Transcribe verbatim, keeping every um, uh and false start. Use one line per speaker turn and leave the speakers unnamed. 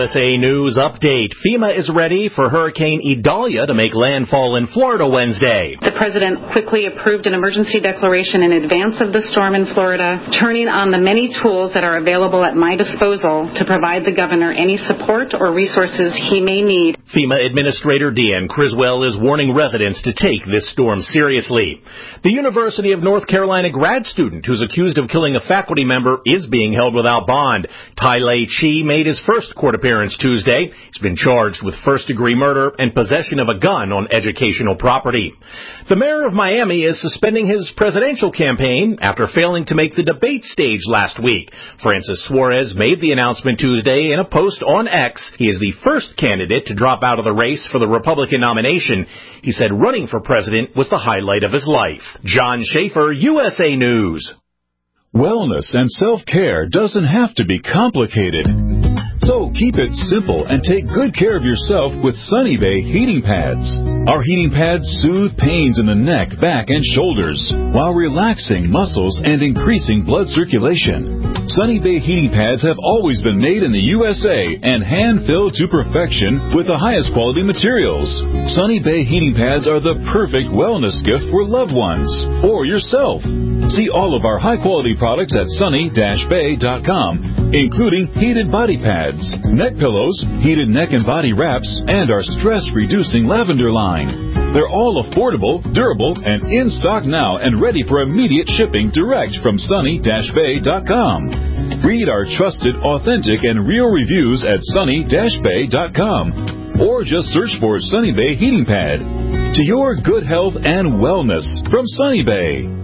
S A News update. FEMA is ready for Hurricane Idalia to make landfall in Florida Wednesday.
The president quickly approved an emergency declaration in advance of the storm in Florida, turning on the many tools that are available at my disposal to provide the governor any support or resources he may need.
FEMA Administrator Deanne Criswell is warning residents to take this storm seriously. The University of North Carolina grad student who's accused of killing a faculty member is being held without bond. Tylay Chi made his first court appearance Tuesday. He's been charged with first-degree murder and possession of a gun on educational property. The mayor of Miami is suspending his presidential campaign after failing to make the debate stage last week. Francis Suarez made the announcement Tuesday in a post on X. He is the first candidate to drop out of the race for the Republican nomination. He said running for president was the highlight of his life. John Schaefer, U S A News.
Wellness and self-care doesn't have to be complicated. So keep it simple and take good care of yourself with Sunny Bay heating pads. Our heating pads soothe pains in the neck, back, and shoulders while relaxing muscles and increasing blood circulation. Sunny Bay heating pads have always been made in the U S A and hand-filled to perfection with the highest quality materials. Sunny Bay heating pads are the perfect wellness gift for loved ones or yourself. See all of our high-quality products at sunny dash bay dot com, including heated body pads, neck pillows, heated neck and body wraps, and our stress-reducing lavender line. They're all affordable, durable, and in stock now and ready for immediate shipping direct from sunny dash bay dot com. Read our trusted, authentic, and real reviews at sunny dash bay dot com or just search for Sunny Bay Heating Pad. To your good health and wellness from Sunny Bay.